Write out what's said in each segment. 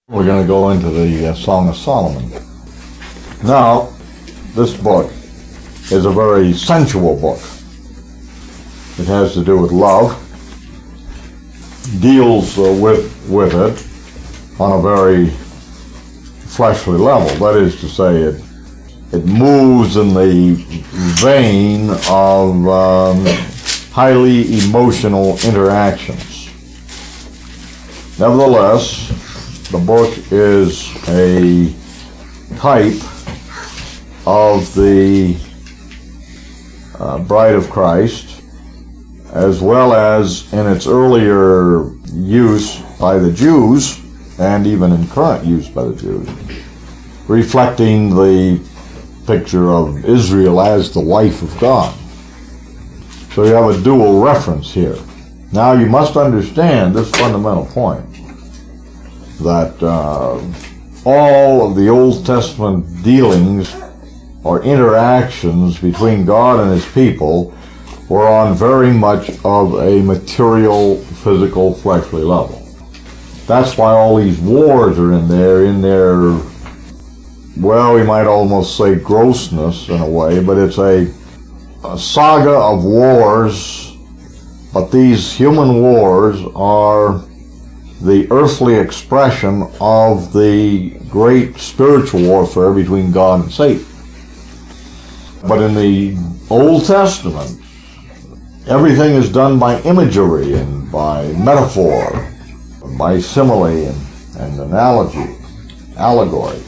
We're going to go into the Song of Solomon. Now, this book is a very sensual book. It has to do with love, deals with it on a very fleshly level. That is to say, it moves in the vein of highly emotional interactions. Nevertheless, the book is a type of the Bride of Christ, as well as in its earlier use by the Jews, and even in current use by the Jews, reflecting the picture of Israel as the wife of God. So you have a dual reference here. Now you must understand this fundamental point, that all of the Old Testament dealings or interactions between God and His people were on very much of a material, physical, fleshly level. That's why all these wars are in their, well, we might almost say grossness in a way, but it's a saga of wars, but these human wars are the earthly expression of the great spiritual warfare between God and Satan. But in the Old Testament, everything is done by imagery and by metaphor, by simile and analogy, allegory.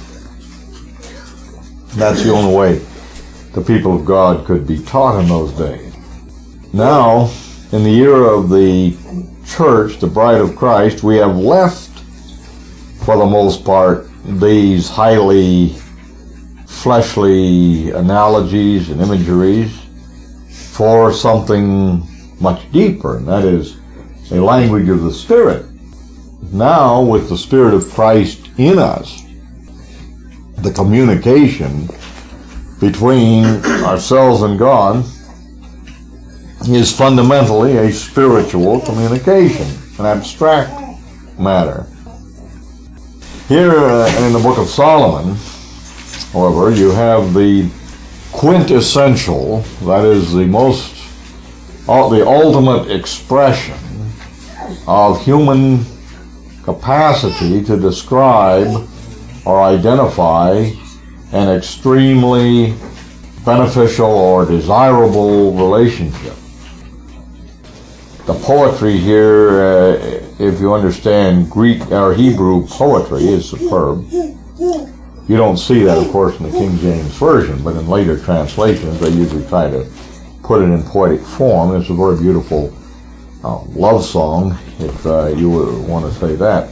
That's the only way the people of God could be taught in those days. Now, in the era of the Church, the Bride of Christ, we have left, for the most part, these highly fleshly analogies and imageries for something much deeper, and that is a language of the Spirit. Now, with the Spirit of Christ in us, the communication between ourselves and God is fundamentally a spiritual communication, an abstract matter. Here in the Book of Solomon, however, you have the quintessential, that is the ultimate expression of human capacity to describe or identify an extremely beneficial or desirable relationship. The poetry here, if you understand Greek or Hebrew poetry, is superb. You don't see that, of course, in the King James Version, but in later translations they usually try to put it in poetic form. It's a very beautiful love song, if you would want to say that.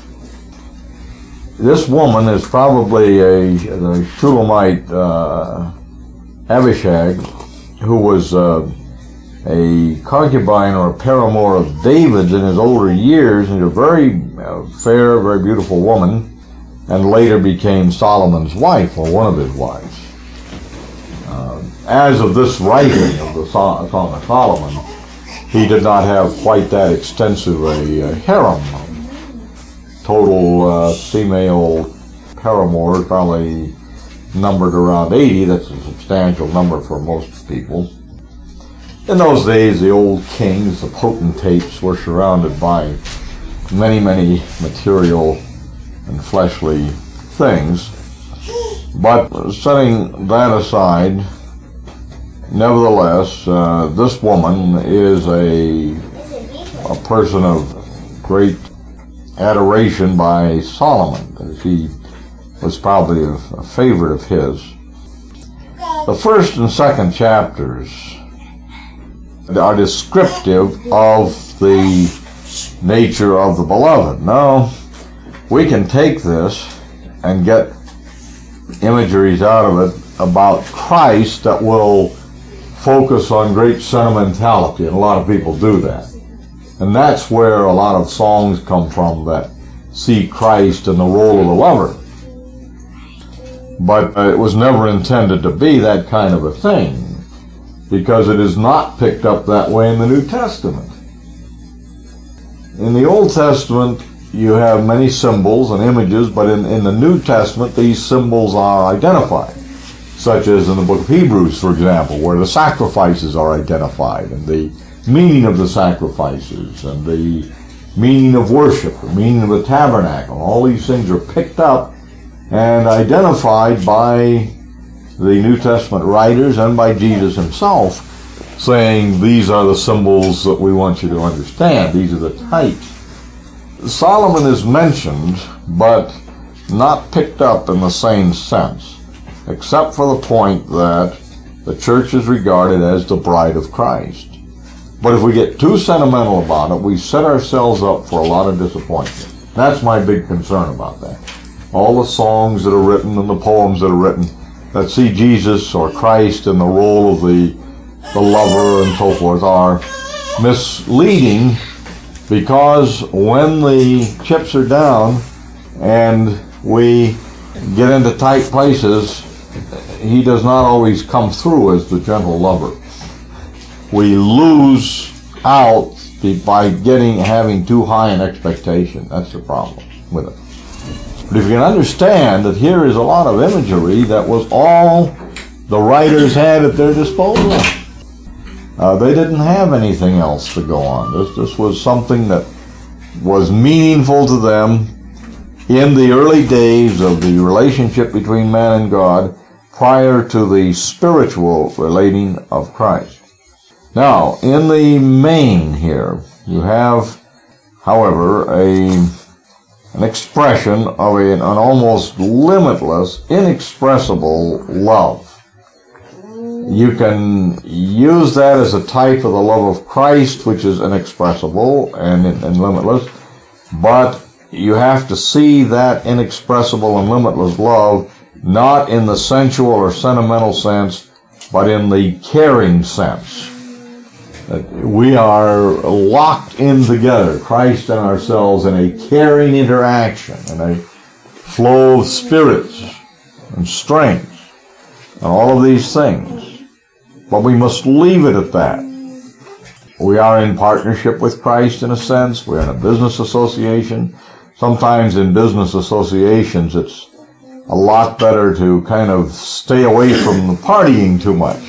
This woman is probably the Shulamite Abishag, who was a concubine or a paramour of David's in his older years, and a very fair, very beautiful woman, and later became Solomon's wife, or one of his wives. As of this writing of the Song of Solomon, he did not have quite that extensive a harem. Total female paramours probably numbered around 80. That's a substantial number for most people. In those days, the old kings, the potentates, were surrounded by many, many material and fleshly things. But setting that aside, nevertheless, this woman is a person of great adoration by Solomon. She was probably a favorite of his. The first and second chapters are descriptive of the nature of the beloved. Now, we can take this and get imageries out of it about Christ that will focus on great sentimentality, and a lot of people do that. And that's where a lot of songs come from that see Christ in the role of the lover. But it was never intended to be that kind of a thing, because it is not picked up that way in the New Testament. In the Old Testament, you have many symbols and images, but in the New Testament, these symbols are identified, such as in the book of Hebrews, for example, where the sacrifices are identified, and the meaning of the sacrifices, and the meaning of worship, the meaning of the tabernacle. All these things are picked up and identified by the New Testament writers and by Jesus himself, saying these are the symbols that we want you to understand. These are the types. Solomon is mentioned, but not picked up in the same sense, except for the point that the church is regarded as the bride of Christ. But if we get too sentimental about it, we set ourselves up for a lot of disappointment. That's my big concern about that. All the songs that are written and the poems that are written that see Jesus or Christ in the role of the lover and so forth are misleading, because when the chips are down and we get into tight places, he does not always come through as the gentle lover. We lose out by having too high an expectation. That's the problem with it. But if you can understand that here is a lot of imagery that was all the writers had at their disposal. They didn't have anything else to go on. This was something that was meaningful to them in the early days of the relationship between man and God, prior to the spiritual relating of Christ. Now, in the main here, you have, however, an expression of an almost limitless, inexpressible love. You can use that as a type of the love of Christ, which is inexpressible and limitless, but you have to see that inexpressible and limitless love not in the sensual or sentimental sense, but in the caring sense. That we are locked in together, Christ and ourselves, in a caring interaction, in a flow of spirits and strength, and all of these things. But we must leave it at that. We are in partnership with Christ in a sense. We're in a business association. Sometimes in business associations it's a lot better to kind of stay away from the partying too much.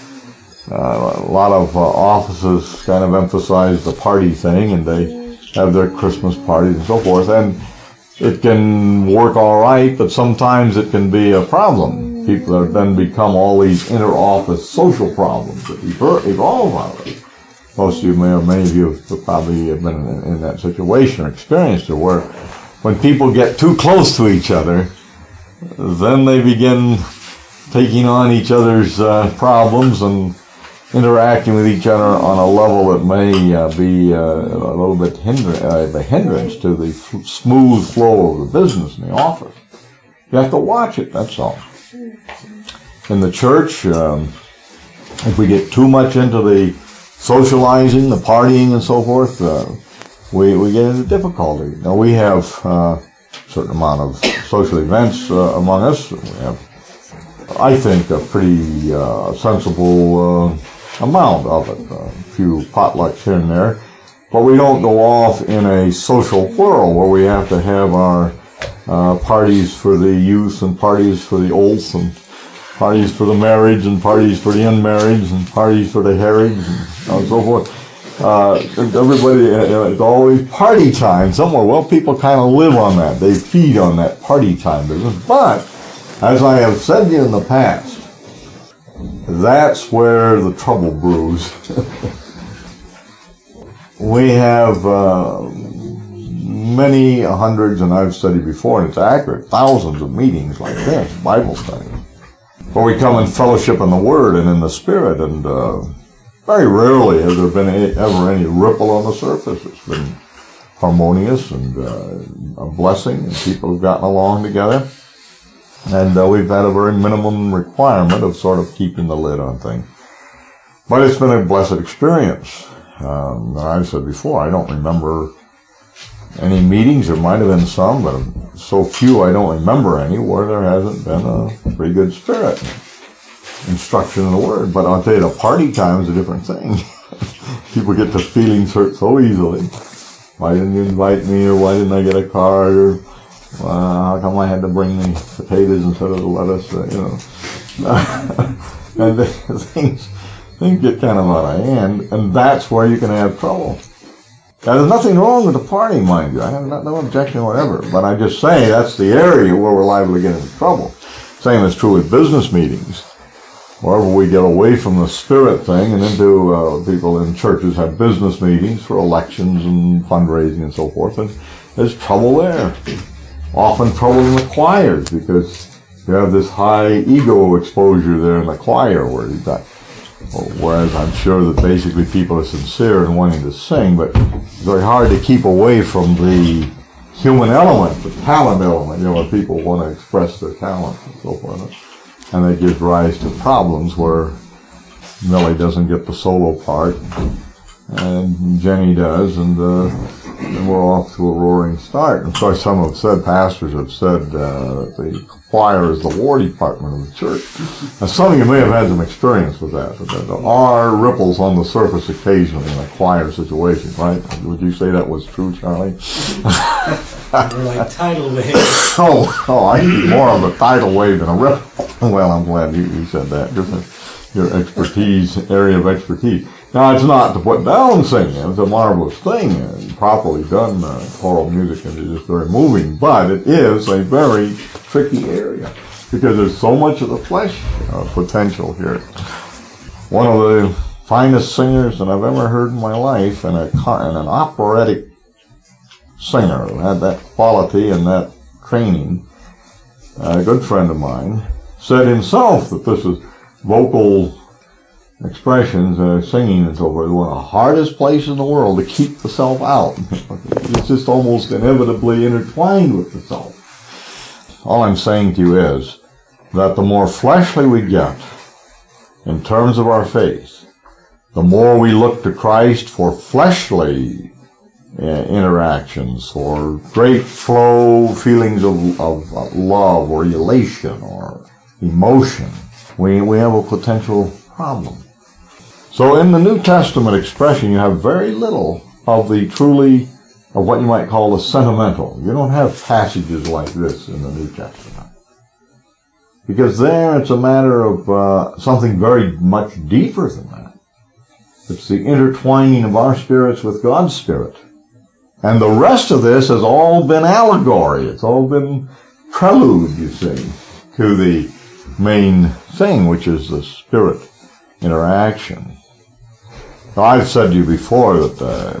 A lot of offices kind of emphasize the party thing, and they have their Christmas parties and so forth, and it can work all right, but sometimes it can be a problem. People have then become all these inter-office social problems that evolve out of it. Most of you may, or many of you have probably been in that situation or experienced it, where when people get too close to each other, then they begin taking on each other's problems and interacting with each other on a level that may be a little bit a hindrance to the smooth flow of the business in the office. You have to watch it, that's all. In the church, if we get too much into the socializing, the partying and so forth, we get into difficulty. Now we have a certain amount of social events among us. We have, I think, a pretty sensible amount of it. A few potlucks here and there. But we don't go off in a social whirl where we have to have our parties for the youth and parties for the old and parties for the married and parties for the unmarried and parties for the harried and so forth. Everybody, it's always party time somewhere. Well, people kind of live on that. They feed on that party time business. But, as I have said to you in the past, that's where the trouble brews. We have many hundreds, and I've studied before, and it's accurate, thousands of meetings like this, Bible study, where we come in fellowship in the Word and in the Spirit, and very rarely has there been ever any ripple on the surface. It's been harmonious and a blessing, and people have gotten along together. And we've had a very minimum requirement of sort of keeping the lid on things. But it's been a blessed experience. I've said before, I don't remember any meetings. There might have been some, but so few I don't remember any where there hasn't been a pretty good spirit. Instruction in the Word. But I'll tell you, the party time is a different thing. People get the feelings hurt so easily. why didn't you invite me, or why didn't I get a card, or how come I had to bring the potatoes instead of the lettuce, and things get kind of out of hand, and that's where you can have trouble. Now, there's nothing wrong with the party, mind you. I have no objection whatever, but I just say that's the area where we're liable to get into trouble. Same is true with business meetings. Wherever we get away from the spirit thing and into people in churches have business meetings for elections and fundraising and so forth, and there's trouble there. Often trouble in the choirs because you have this high ego exposure there in the choir where you've got, whereas I'm sure that basically people are sincere in wanting to sing, but it's very hard to keep away from the human element, the talent element, where people want to express their talent and so forth. And that gives rise to problems where Millie doesn't get the solo part, and Jenny does, and we're off to a roaring start. And so some have said, pastors have said, that the choir is the War Department of the church. Now, some of you may have had some experience with that, but there are ripples on the surface occasionally in a choir situation, right? Would you say that was true, Charlie? They're like tidal waves. Oh, I see more of a tidal wave than a ripple. Well, I'm glad you said that. Just your area of expertise. Now, it's not to put down singing. It's a marvelous thing. Properly done, choral music is just very moving. But it is a very tricky area because there's so much of the flesh potential here. One of the finest singers that I've ever heard in my life, and an operatic singer who had that quality and that training, a good friend of mine, said himself that this is vocal expressions, singing and so forth, one of the hardest places in the world to keep the self out. It's just almost inevitably intertwined with the self. All I'm saying to you is that the more fleshly we get in terms of our faith, the more we look to Christ for fleshly interactions, for great flow feelings of love or elation or emotion, we have a potential problem. So in the New Testament expression, you have very little of what you might call the sentimental. You don't have passages like this in the New Testament. Because there it's a matter of something very much deeper than that. It's the intertwining of our spirits with God's Spirit. And the rest of this has all been allegory. It's all been prelude, you see, to the main thing, which is the spirit interaction. Now, I've said to you before that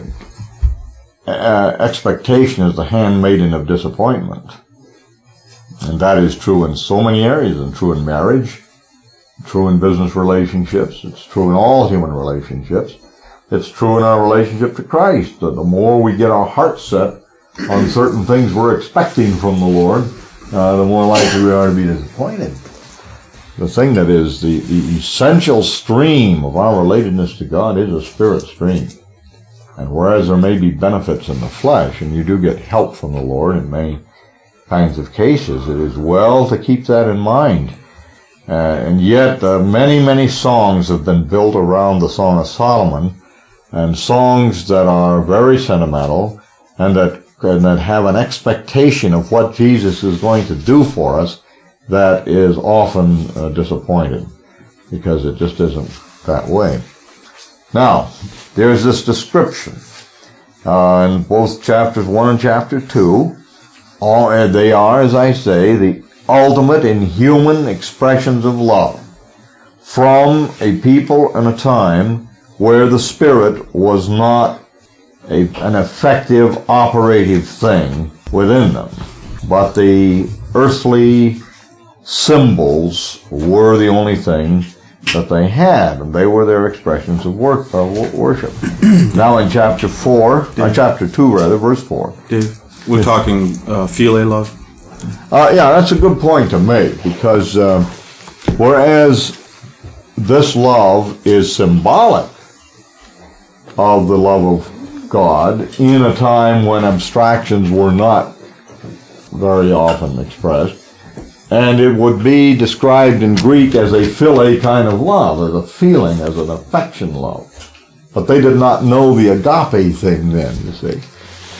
expectation is the handmaiden of disappointment. And that is true in so many areas, and true in marriage, true in business relationships, it's true in all human relationships. It's true in our relationship to Christ. The more we get our heart set on certain things we're expecting from the Lord, the more likely we are to be disappointed. The thing that is the essential stream of our relatedness to God is a spirit stream. And whereas there may be benefits in the flesh, and you do get help from the Lord in many kinds of cases, it is well to keep that in mind. And yet, many, many songs have been built around the Song of Solomon, and songs that are very sentimental, and that have an expectation of what Jesus is going to do for us, that is often disappointed, because it just isn't that way. Now, there's this description in both chapters 1 and chapter 2. They are, as I say, the ultimate in human expressions of love from a people and a time where the Spirit was not an effective operative thing within them, but the earthly symbols were the only thing that they had, and they were their expressions of worship. Now in chapter 2, verse 4. Dave, we're talking philia love. Yeah, that's a good point to make, because whereas this love is symbolic of the love of God in a time when abstractions were not very often expressed, and it would be described in Greek as a philia kind of love, as a feeling, as an affection love. But they did not know the agape thing then, you see.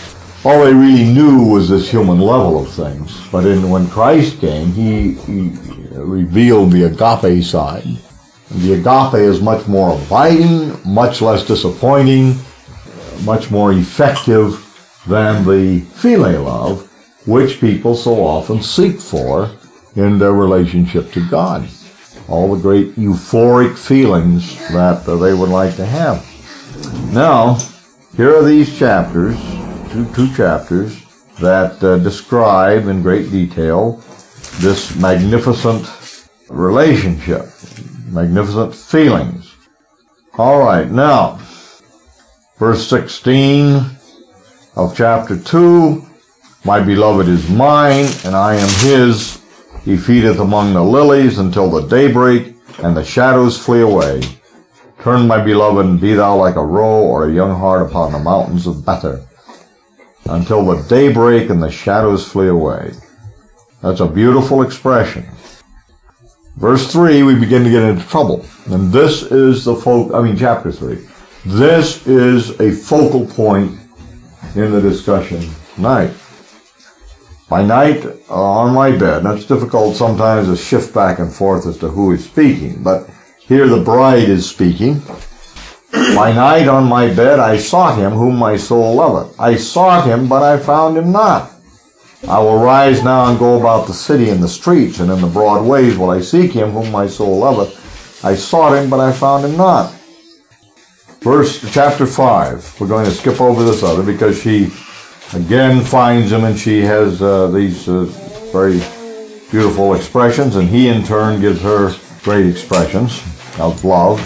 all they really knew was this human level of things. But when Christ came, he revealed the agape side. And the agape is much more abiding, much less disappointing, much more effective than the philia love, which people so often seek for in their relationship to God. All the great euphoric feelings that they would like to have. Now, here are these chapters, two chapters, that describe in great detail this magnificent relationship, magnificent feelings. All right, now, verse 16 of chapter 2, my beloved is mine, and I am his. He feedeth among the lilies until the daybreak, and the shadows flee away. Turn, my beloved, and be thou like a roe or a young hart upon the mountains of Bether, until the daybreak and the shadows flee away. That's a beautiful expression. Verse 3, we begin to get into trouble. And this is chapter 3. This is a focal point in the discussion tonight. By night, on my bed, and it's difficult sometimes to shift back and forth as to who is speaking, but here the bride is speaking. By night on my bed I sought him whom my soul loveth. I sought him, but I found him not. I will rise now and go about the city in the streets, and in the broad ways will I seek him whom my soul loveth. I sought him, but I found him not. Chapter 5. We're going to skip over this other because she again finds him, and she has these very beautiful expressions, and he in turn gives her great expressions of love.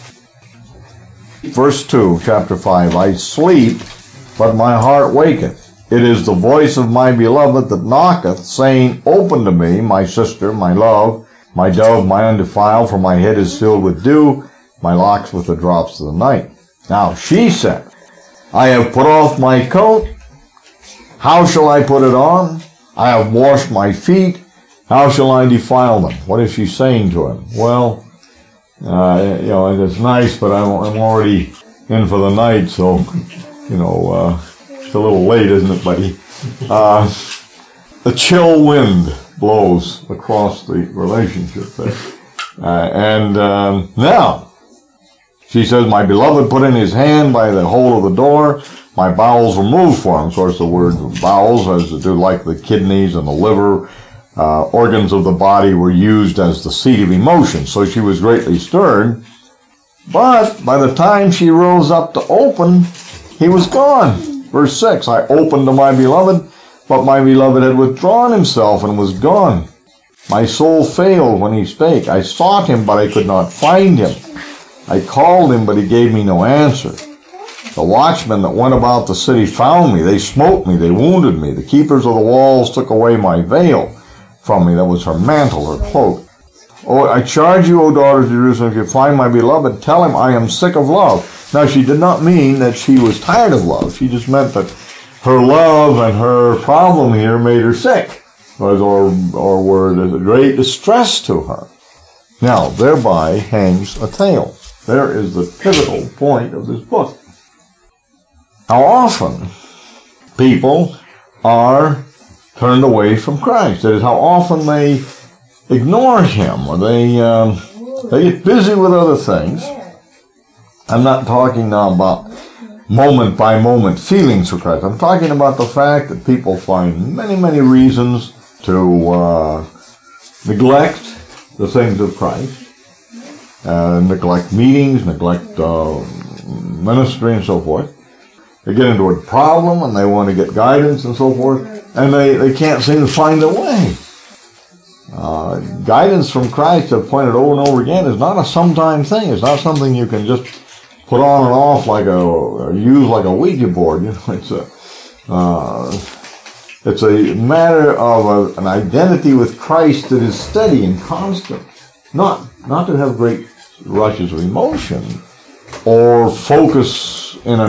Verse 2, chapter 5, I sleep, but my heart waketh. It is the voice of my beloved that knocketh, saying, Open to me, my sister, my love, my dove, my undefiled, for my head is filled with dew, my locks with the drops of the night. Now she said, I have put off my coat. How shall I put it on? I have washed my feet. How shall I defile them? What is she saying to him? Well, it's nice, but I'm already in for the night, so, it's a little late, isn't it, buddy? The chill wind blows across the relationship there. Now, she says, my beloved put in his hand by the hole of the door. My bowels were moved for him. Of course, the word bowels has to do like the kidneys and the liver. Organs of the body were used as the seat of emotion. So she was greatly stirred. But by the time she rose up to open, he was gone. Verse 6, I opened to my beloved, but my beloved had withdrawn himself and was gone. My soul failed when he spake. I sought him, but I could not find him. I called him, but he gave me no answer. The watchmen that went about the city found me. They smote me. They wounded me. The keepers of the walls took away my veil from me. That was her mantle, her cloak. Oh, I charge you, O daughters of Jerusalem, if you find my beloved, tell him I am sick of love. Now, she did not mean that she was tired of love. She just meant that her love and her problem here made her sick, or were a great distress to her. Now, thereby hangs a tale. There is the pivotal point of this book. How often people are turned away from Christ. That is, how often they ignore him, or they get busy with other things. I'm not talking now about moment-by-moment feelings for Christ. I'm talking about the fact that people find many, many reasons to neglect the things of Christ, neglect meetings, neglect ministry, and so forth. They get into a problem and they want to get guidance and so forth, and they can't seem to find their way. Guidance from Christ, I've pointed over and over again, is not a sometime thing. It's not something you can just put on and off use like a Ouija board. It's a matter of an identity with Christ that is steady and constant. Not to have great rushes of emotion or focus in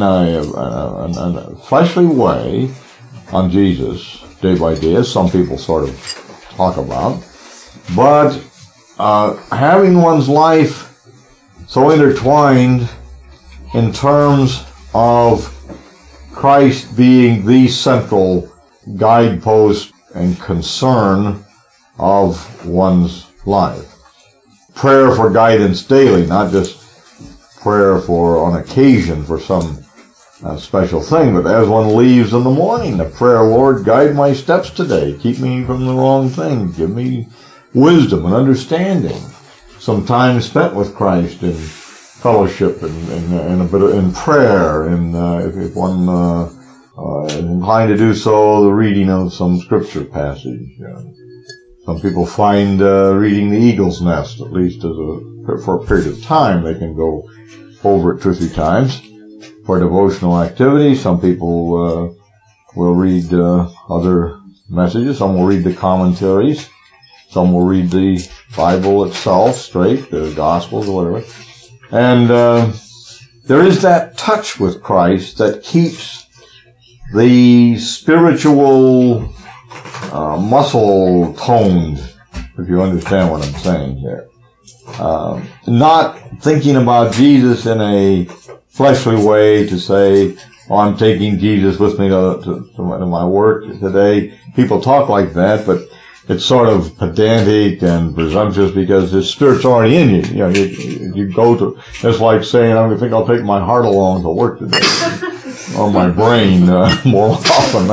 a fleshly way on Jesus day by day, as some people sort of talk about, but having one's life so intertwined in terms of Christ being the central guidepost and concern of one's life. Prayer for guidance daily, not just prayer for on occasion for some special thing, but as one leaves in the morning, the prayer, Lord, guide my steps today. Keep me from the wrong thing. Give me wisdom and understanding. Some time spent with Christ in fellowship and a bit in prayer, and if one is inclined to do so, the reading of some scripture passage. Some people find reading the Eagle's Nest, at least for a period of time, they can go over it 2 or 3 times for devotional activity. Some people will read other messages. Some will read the commentaries. Some will read the Bible itself straight, the Gospels or whatever. And there is that touch with Christ that keeps the spiritual muscle toned, if you understand what I'm saying here. Not thinking about Jesus in a fleshly way to say, oh, I'm taking Jesus with me to my work today. People talk like that, but it's sort of pedantic and presumptuous because His Spirit's already in you. You know, you go to, it's like saying, I think I'll take my heart along to work today. Or my brain, more often.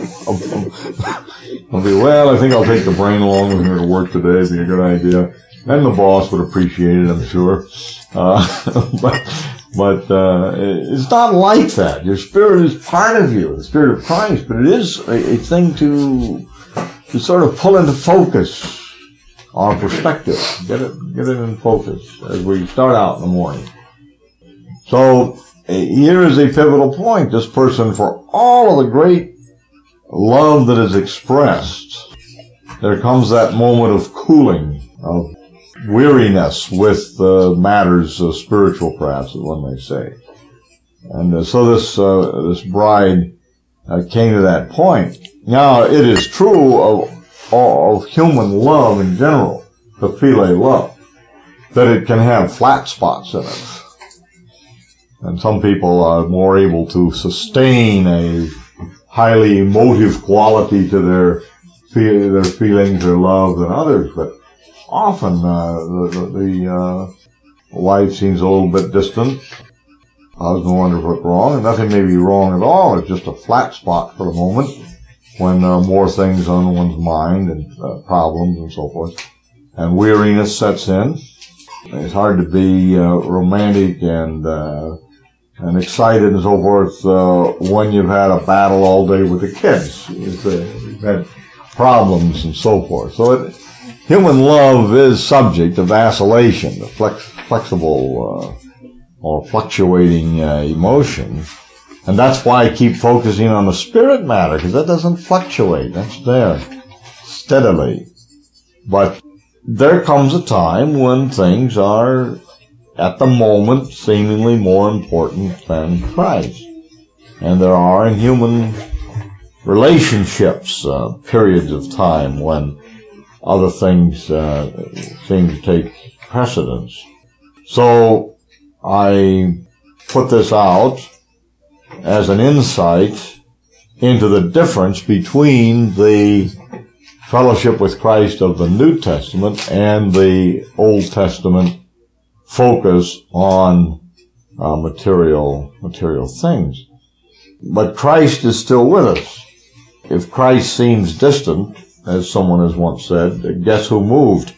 I'll be, well, I think I'll take the brain along with me to work today. It'd be a good idea. And the boss would appreciate it, I'm sure. But it's not like that. Your spirit is part of you, the Spirit of Christ, but it is a thing to sort of pull into focus our perspective. Get it in focus as we start out in the morning. So here is a pivotal point. This person, for all of the great love that is expressed, there comes that moment of cooling, of weariness with matters spiritual, perhaps, as one may say. And so this bride came to that point. Now, it is true of human love in general, the philia love, that it can have flat spots in it. And some people are more able to sustain a highly emotive quality to their feelings or love than others, but often the wife seems a little bit distant. Husband wonders what's wrong, and nothing may be wrong at all. It's just a flat spot for the moment when there are more things on one's mind and problems and so forth. And weariness sets in. It's hard to be romantic and excited and so forth when you've had a battle all day with the kids. You've had problems and so forth. So human love is subject to vacillation, the flexible or fluctuating emotion. And that's why I keep focusing on the spirit matter, because that doesn't fluctuate. That's there steadily. But there comes a time when things are, at the moment, seemingly more important than Christ. And there are in human relationships periods of time when other things seem to take precedence. So I put this out as an insight into the difference between the fellowship with Christ of the New Testament and the Old Testament focus on material things. But Christ is still with us. If Christ seems distant, as someone has once said, guess who moved?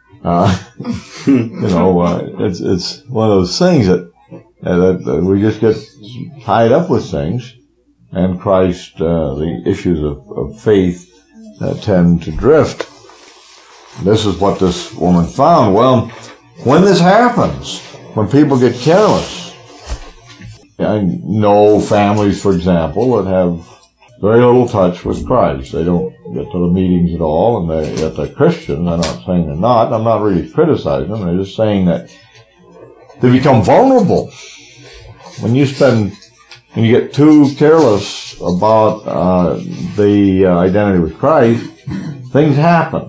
It's one of those things that we just get tied up with things, and Christ, the issues of faith tend to drift. This is what this woman found. Well, when this happens, when people get careless, I know families, for example, that have very little touch with Christ. They don't get to the meetings at all, and yet they're Christians. I'm not saying they're not. I'm not really criticizing them. I'm just saying that they become vulnerable. When you get too careless about the identity with Christ, things happen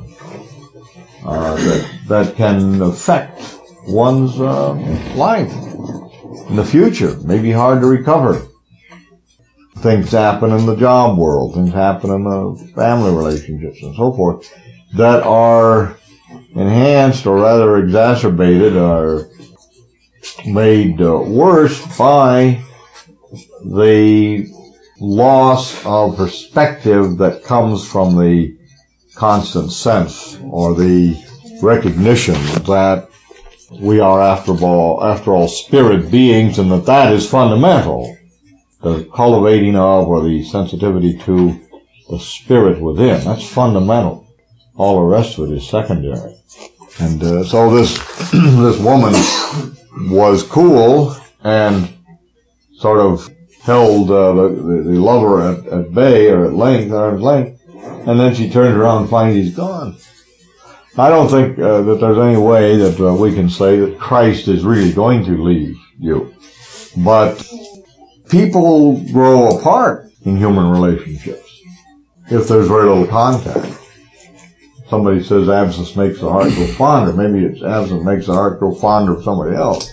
that can affect one's life in the future. It may be hard to recover. things happen in the job world, things happen in the family relationships and so forth that are enhanced or rather exacerbated or made worse by the loss of perspective that comes from the constant sense or the recognition that we are after all spirit beings, and that is fundamental. The cultivating of or the sensitivity to the spirit within, that's fundamental. All the rest of it is secondary. And so this this woman was cool and sort of held the lover at bay or at arm's length, and then she turns around and finds he's gone. I don't think that there's any way that we can say that Christ is really going to leave you. But people grow apart in human relationships if there's very little contact. Somebody says absence makes the heart grow fonder. Maybe it's absence makes the heart grow fonder of somebody else.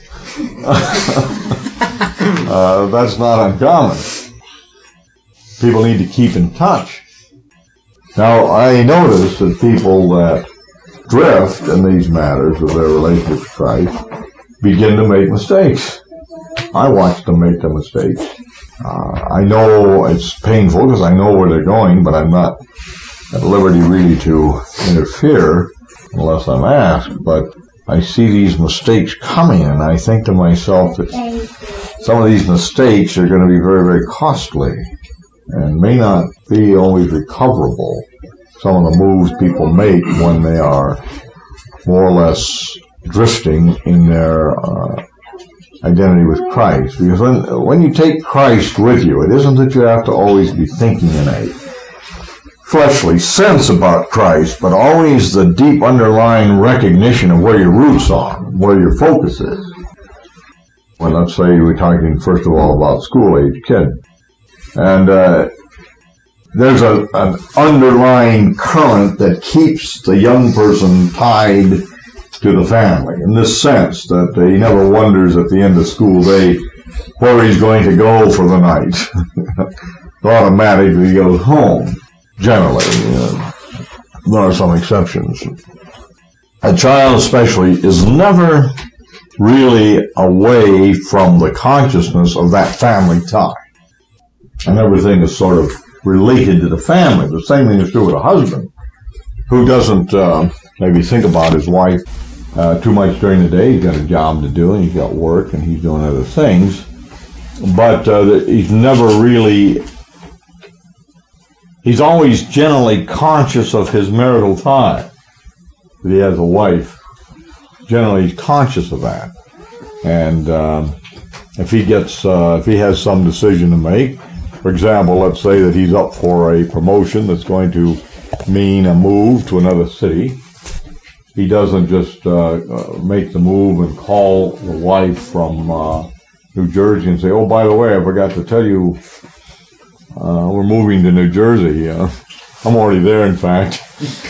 That's not uncommon. People need to keep in touch. Now, I notice that people that drift in these matters of their relationship with Christ begin to make mistakes. I watch them make the mistakes. I know it's painful because I know where they're going, but I'm not at liberty really to interfere unless I'm asked. But I see these mistakes coming, and I think to myself that some of these mistakes are going to be very, very costly and may not be always recoverable. Some of the moves people make when they are more or less drifting in their identity with Christ. Because when you take Christ with you, it isn't that you have to always be thinking in a fleshly sense about Christ, but always the deep underlying recognition of where your roots are, where your focus is. Well, let's say we're talking first of all about school-age kid. And there's an underlying current that keeps the young person tied to the family, in this sense that he never wonders at the end of school day where he's going to go for the night. Automatically he goes home, generally. There are some exceptions. A child especially is never really away from the consciousness of that family tie. And everything is sort of related to the family. The same thing is true with a husband who doesn't maybe think about his wife too much during the day. He's got a job to do, and he's got work, and he's doing other things. But he's never really... He's always generally conscious of his marital tie. That he has a wife. Generally, he's conscious of that. And if he has some decision to make, for example, let's say that he's up for a promotion that's going to mean a move to another city. He doesn't just make the move and call the wife from New Jersey and say, "Oh, by the way, I forgot to tell you, we're moving to New Jersey. I'm already there, in fact."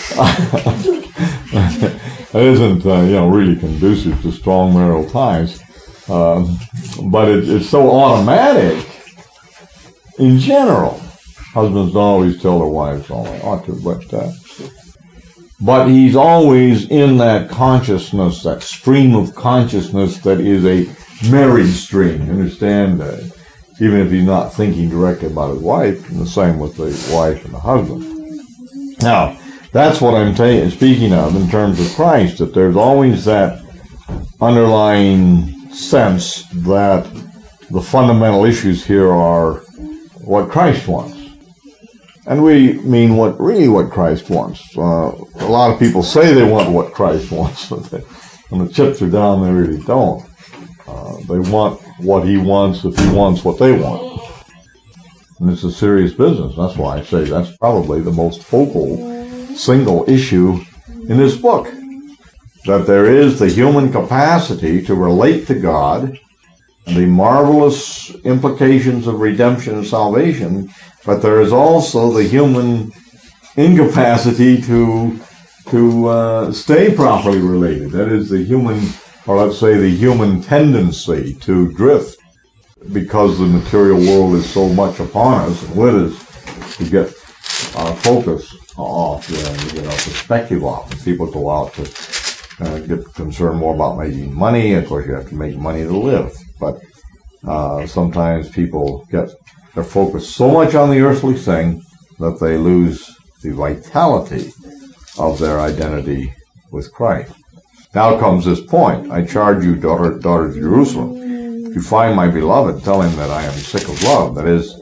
That isn't, really conducive to strong marital ties. But it's so automatic. In general, husbands don't always tell their wives all they ought to, but he's always in that consciousness, that stream of consciousness that is a married stream, understand? Even if he's not thinking directly about his wife, and the same with the wife and the husband. Now, that's what I'm speaking of in terms of Christ, that there's always that underlying sense that the fundamental issues here are what Christ wants. And we mean what Christ wants. A lot of people say they want what Christ wants, but when the chips are down, they really don't. They want what he wants if he wants what they want. And it's a serious business. That's why I say that's probably the most focal single issue in this book. That there is the human capacity to relate to God, and the marvelous implications of redemption and salvation, but there is also the human incapacity to stay properly related. That is the human, or let's say the human tendency to drift. because the material world is so much upon us and with us, to get our focus off, to get our perspective off. And people go out to get concerned more about making money. Of course, you have to make money to live. But sometimes people get their focus so much on the earthly thing that they lose the vitality of their identity with Christ. Now comes this point. I charge you, daughters of Jerusalem, if you find my beloved, tell him that I am sick of love. That is,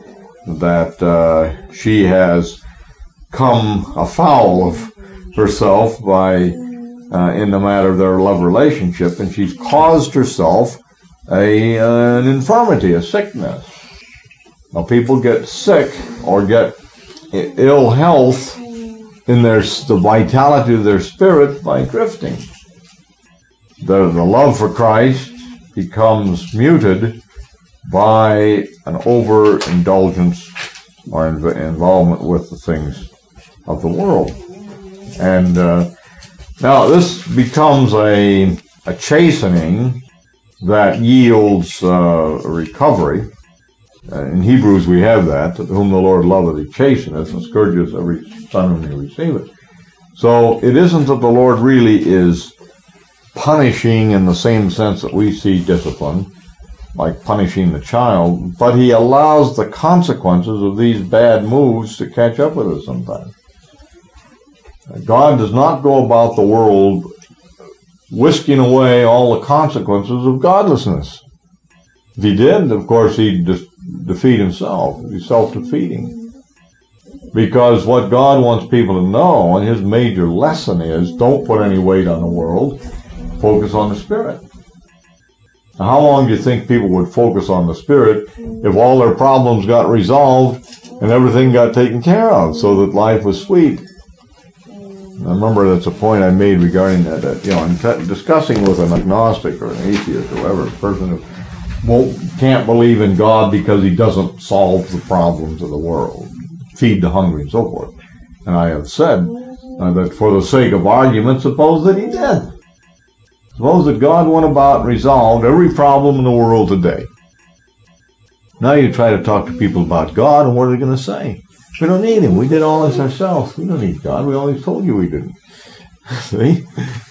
that she has come afoul of herself by in the matter of their love relationship, and she's caused herself an infirmity, a sickness. Now, people get sick or get ill health in the vitality of their spirit by drifting. The love for Christ becomes muted by an overindulgence or involvement with the things of the world. And now this becomes a chastening that yields recovery. In Hebrews we have that, whom the Lord loveth he chasteneth and scourges every son whom he receiveth. So it isn't that the Lord really is punishing in the same sense that we see discipline, like punishing the child, but he allows the consequences of these bad moves to catch up with us sometimes. God does not go about the world whisking away all the consequences of godlessness. If he did, of course, he'd defeat himself. He's self-defeating. Because what God wants people to know, and his major lesson is, don't put any weight on the world, focus on the Spirit. Now, how long do you think people would focus on the Spirit if all their problems got resolved and everything got taken care of so that life was sweet? I remember that's a point I made regarding that, in discussing with an agnostic or an atheist or whoever, a person who can't believe in God because he doesn't solve the problems of the world, feed the hungry and so forth. And I have said that for the sake of argument, suppose that he did. Suppose that God went about and resolved every problem in the world today. Now you try to talk to people about God, and what are they going to say? We don't need him. We did all this ourselves. We don't need God. We always told you we didn't. See?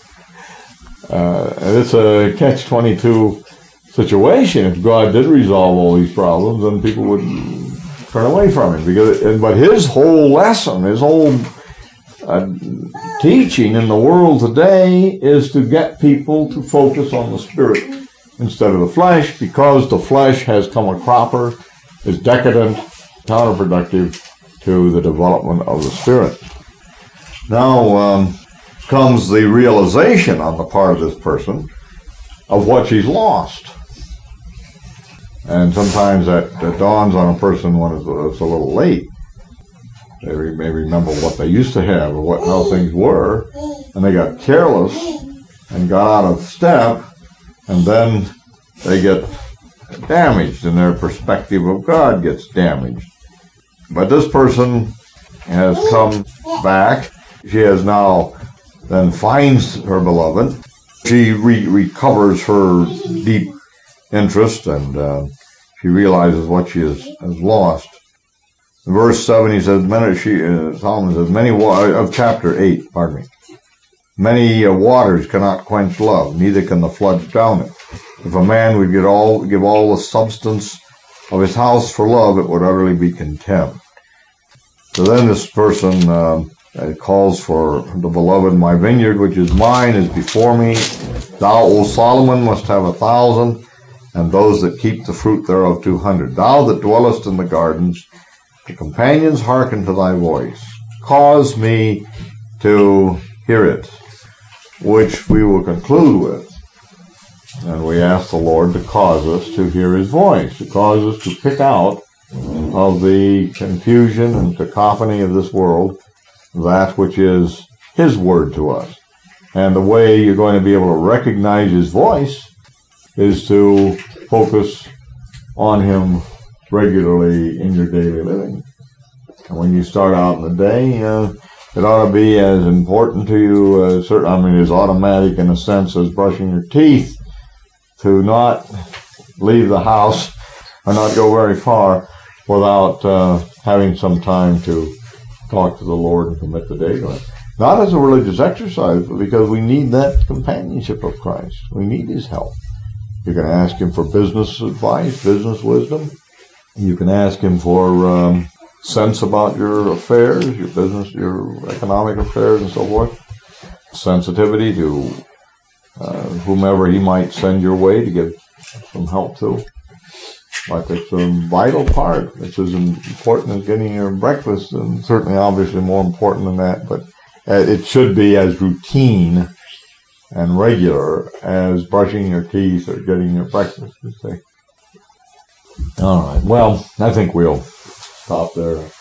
It's a catch-22 situation. If God did resolve all these problems, then people would turn away from him. But his whole lesson, his whole teaching in the world today is to get people to focus on the Spirit instead of the flesh, because the flesh has come a cropper, is decadent, counterproductive to the development of the Spirit. Now comes the realization on the part of this person of what she's lost. And sometimes that dawns on a person when it's a little late. They may remember what they used to have or how things were, and they got careless and got out of step, and then they get damaged, and their perspective of God gets damaged. But this person has come back. She has now then finds her beloved. She recovers her deep interest, and she realizes what she has lost. In verse 7, he says, Solomon says, of chapter 8, pardon me, many waters cannot quench love, neither can the floods drown it. If a man would give all the substance of his house for love, it would utterly be contemned. So then this person calls for the beloved, my vineyard, which is mine, is before me. Thou, O Solomon, must have 1,000, and those that keep the fruit thereof 200. Thou that dwellest in the gardens, the companions hearken to thy voice. Cause me to hear it, which we will conclude with. And we ask the Lord to cause us to hear his voice, to cause us to pick out of the confusion and cacophony of this world that which is his word to us. And the way you're going to be able to recognize his voice is to focus on him regularly in your daily living. And when you start out in the day, it ought to be as important to you, as automatic in a sense as brushing your teeth, to not leave the house or not go very far without having some time to talk to the Lord and commit the day to Him. Not as a religious exercise, but because we need that companionship of Christ. We need His help. You can ask Him for business advice, business wisdom. You can ask Him for sense about your affairs, your business, your economic affairs, and so forth. Sensitivity to whomever He might send your way to give some help to. But it's a vital part. It's as important as getting your breakfast, and certainly obviously more important than that, but it should be as routine and regular as brushing your teeth or getting your breakfast, you see. All right. Well, I think we'll stop there.